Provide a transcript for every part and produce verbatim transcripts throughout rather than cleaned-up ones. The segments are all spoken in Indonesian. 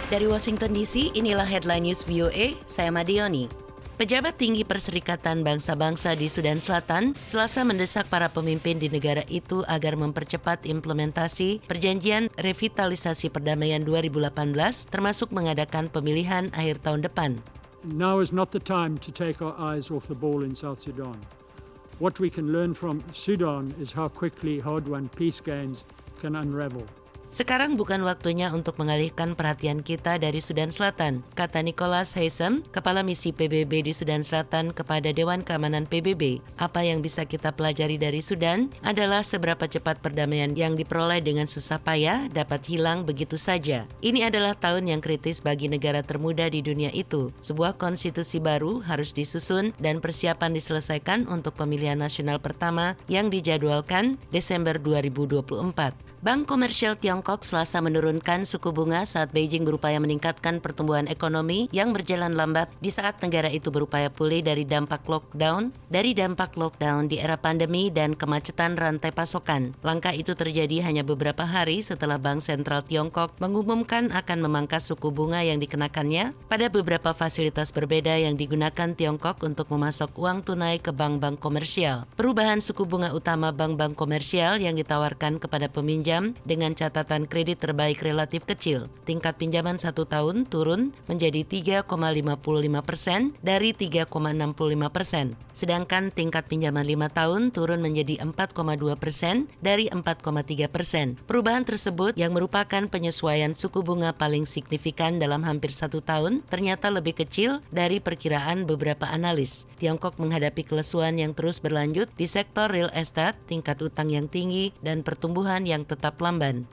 Dari Washington D C, inilah Headline News V O A, saya Madioni. Pejabat tinggi Perserikatan Bangsa-Bangsa di Sudan Selatan Selasa mendesak para pemimpin di negara itu agar mempercepat implementasi perjanjian revitalisasi perdamaian dua ribu delapan belas, termasuk mengadakan pemilihan akhir tahun depan. Now is not the time to take our eyes off the ball in South Sudan. What we can learn from Sudan is how quickly hard-won peace gains can unravel. Sekarang bukan waktunya untuk mengalihkan perhatian kita dari Sudan Selatan, kata Nicholas Haysom, Kepala Misi P B B di Sudan Selatan kepada Dewan Keamanan P B B. Apa yang bisa kita pelajari dari Sudan adalah seberapa cepat perdamaian yang diperoleh dengan susah payah dapat hilang begitu saja. Ini adalah tahun yang kritis bagi negara termuda di dunia itu. Sebuah konstitusi baru harus disusun dan persiapan diselesaikan untuk pemilihan nasional pertama yang dijadwalkan Desember dua ribu dua puluh empat. Bank Komersial Tiongkok Selasa menurunkan suku bunga saat Beijing berupaya meningkatkan pertumbuhan ekonomi yang berjalan lambat di saat negara itu berupaya pulih dari dampak lockdown, dari dampak lockdown di era pandemi dan kemacetan rantai pasokan. Langkah itu terjadi hanya beberapa hari setelah Bank Sentral Tiongkok mengumumkan akan memangkas suku bunga yang dikenakannya pada beberapa fasilitas berbeda yang digunakan Tiongkok untuk memasok uang tunai ke bank-bank komersial. Perubahan suku bunga utama bank-bank komersial yang ditawarkan kepada peminjam dengan catatan kredit terbaik relatif kecil. Tingkat pinjaman satu tahun turun menjadi tiga koma lima puluh lima persen dari tiga koma enam puluh lima persen. Sedangkan tingkat pinjaman lima tahun turun menjadi empat koma dua persen dari empat koma tiga persen. Perubahan tersebut yang merupakan penyesuaian suku bunga paling signifikan dalam hampir satu tahun ternyata lebih kecil dari perkiraan beberapa analis. Tiongkok menghadapi kelesuan yang terus berlanjut di sektor real estate, tingkat utang yang tinggi, dan pertumbuhan yang tetap lamban.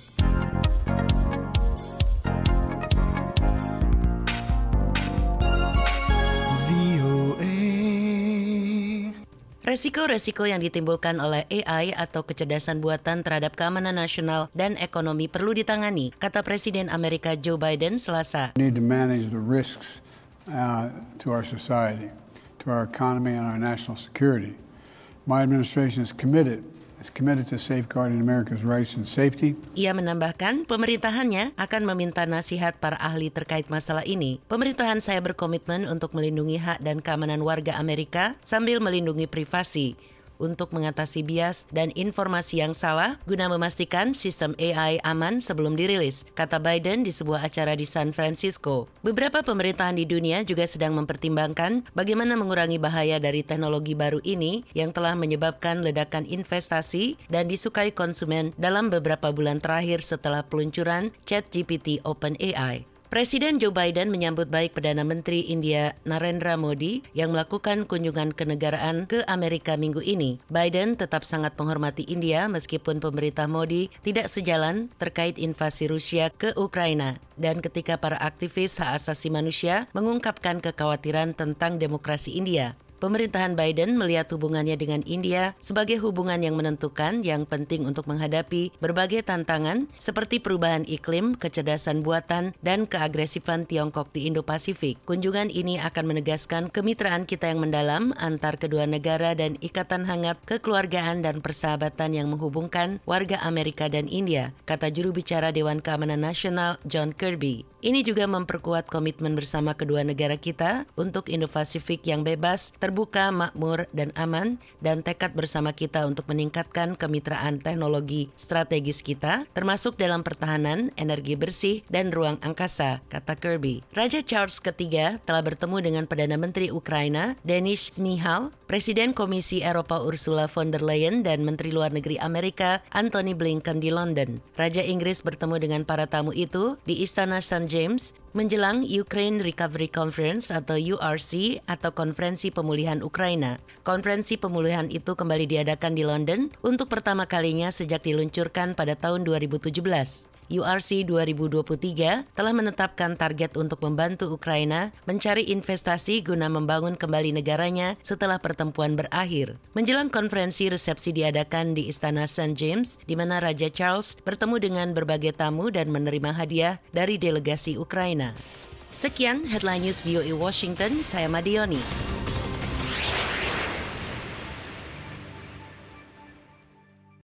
Resiko-resiko yang ditimbulkan oleh A I atau kecerdasan buatan terhadap keamanan nasional dan ekonomi perlu ditangani, kata Presiden Amerika Joe Biden Selasa. We need to manage the risks uh, to our society, to our economy and our national security. My administration is committed is committed to safeguarding America's rights and safety. Ia menambahkan, pemerintahannya akan meminta nasihat para ahli terkait masalah ini. Pemerintahan saya berkomitmen untuk melindungi hak dan keamanan warga Amerika sambil melindungi privasi, untuk mengatasi bias dan informasi yang salah guna memastikan sistem A I aman sebelum dirilis, kata Biden di sebuah acara di San Francisco. Beberapa pemerintahan di dunia juga sedang mempertimbangkan bagaimana mengurangi bahaya dari teknologi baru ini yang telah menyebabkan ledakan investasi dan disukai konsumen dalam beberapa bulan terakhir setelah peluncuran ChatGPT OpenAI. Presiden Joe Biden menyambut baik Perdana Menteri India Narendra Modi yang melakukan kunjungan kenegaraan ke Amerika minggu ini. Biden tetap sangat menghormati India meskipun pemerintah Modi tidak sejalan terkait invasi Rusia ke Ukraina dan ketika para aktivis hak asasi manusia mengungkapkan kekhawatiran tentang demokrasi India. Pemerintahan Biden melihat hubungannya dengan India sebagai hubungan yang menentukan yang penting untuk menghadapi berbagai tantangan seperti perubahan iklim, kecerdasan buatan, dan keagresifan Tiongkok di Indo-Pasifik. Kunjungan ini akan menegaskan kemitraan kita yang mendalam antar kedua negara dan ikatan hangat kekeluargaan dan persahabatan yang menghubungkan warga Amerika dan India, kata juru bicara Dewan Keamanan Nasional John Kirby. Ini juga memperkuat komitmen bersama kedua negara kita untuk Indo-Pasifik yang bebas, terbuka, makmur, dan aman, dan tekad bersama kita untuk meningkatkan kemitraan teknologi strategis kita, termasuk dalam pertahanan, energi bersih, dan ruang angkasa, kata Kirby. Raja Charles ketiga telah bertemu dengan Perdana Menteri Ukraina, Denis Shmyhal, Presiden Komisi Eropa Ursula von der Leyen, dan Menteri Luar Negeri Amerika Antony Blinken di London. Raja Inggris bertemu dengan para tamu itu di Istana Saint James menjelang Ukraine Recovery Conference atau U R C atau Konferensi Pemulihan Ukraina. Konferensi pemulihan itu kembali diadakan di London untuk pertama kalinya sejak diluncurkan pada tahun dua ribu tujuh belas. U R C dua ribu dua puluh tiga telah menetapkan target untuk membantu Ukraina mencari investasi guna membangun kembali negaranya setelah pertempuran berakhir. Menjelang konferensi, resepsi diadakan di Istana Saint James, di mana Raja Charles bertemu dengan berbagai tamu dan menerima hadiah dari delegasi Ukraina. Sekian Headline News V O A Washington, saya Madioni.